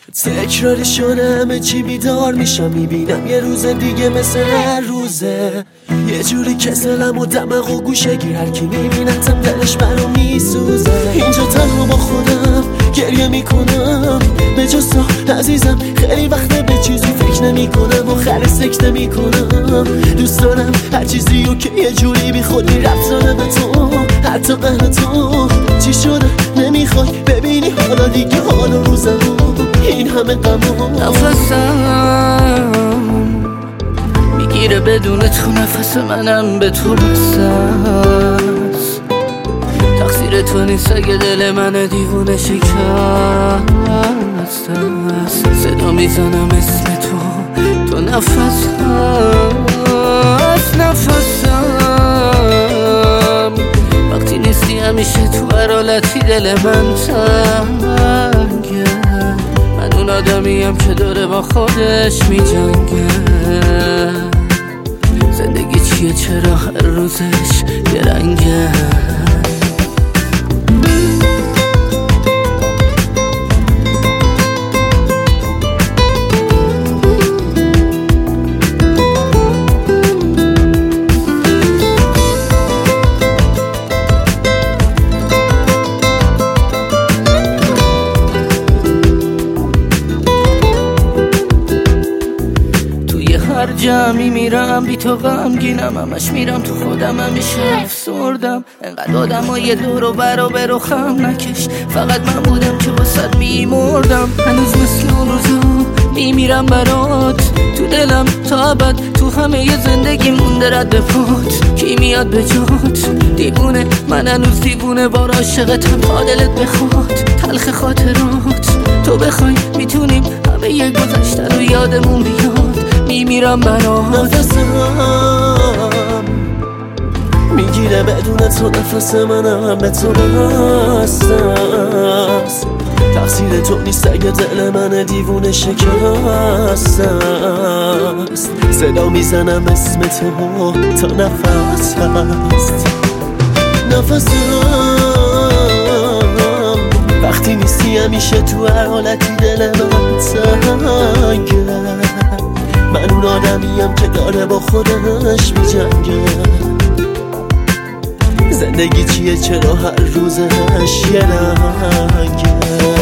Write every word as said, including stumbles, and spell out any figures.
تکراری شده همه چی بیدار میشم، میبینم یه روز دیگه مثل هر روزه، یه جوری کسلم و دماغ و گوشه گیر، هر کی میبینتم دلش برام میسوزه. اینجا تنها با خودم گریه میکنم، به جز تو عزیزم خیلی وقته به چیزی فکر نمیکنم، آخر سکته میکنم. دوست دارم هر چیزی رو که یه جوری بی خودی رفت زده به تو، حتی قهر تو چی شده نمیخوای ببینی حالا دیگه حال روزم این همه غمو. نفسم میگیره بدون تو، نفس منم به تو بسته است. تقصیر تو نیست اگه دل من دیوونه شکست است. صدا میزنم اسم تو، تو نفس هست نفسم. وقتی نیستی همیشه تو هر حالتی دل من تنگه. من اون آدمیم که داره با خودش میجنگه. زندگی چیه چرا هر روزش یه رنگه. هر جمعی میرم بی تو غمگینم، همش میرم تو خودم همیشه افسردم. انقدر آدم ها یه دور و برا برو خم نکش، فقط من بودم که واسد میمردم. هنوز مثل اون روزا میمیرم برات، تو دلم تا ابد تو همه ی زندگی مونده رد پات. کی میاد به جات دیوونه، من هنوز دیوونه بار عاشقتم تا دلت بخواد. تلخ خاطرات تو بخوای میتونیم همه ی گذشته رو یادمون بیاد. میمیرم برات. نفسم میگیره بدون تو، نفس منم به تو بسته است. تقصیر تو نیست اگه دل من دیوونه شکست است. صدا میزنم اسم تو، تا نفس هست نفسم. وقتی نیستی همیشه تو هر حالتی دل من تنگه. من اون آدمیم که داره با خودش میجنگه. زندگی چیه چرا هر روزش یه رنگه.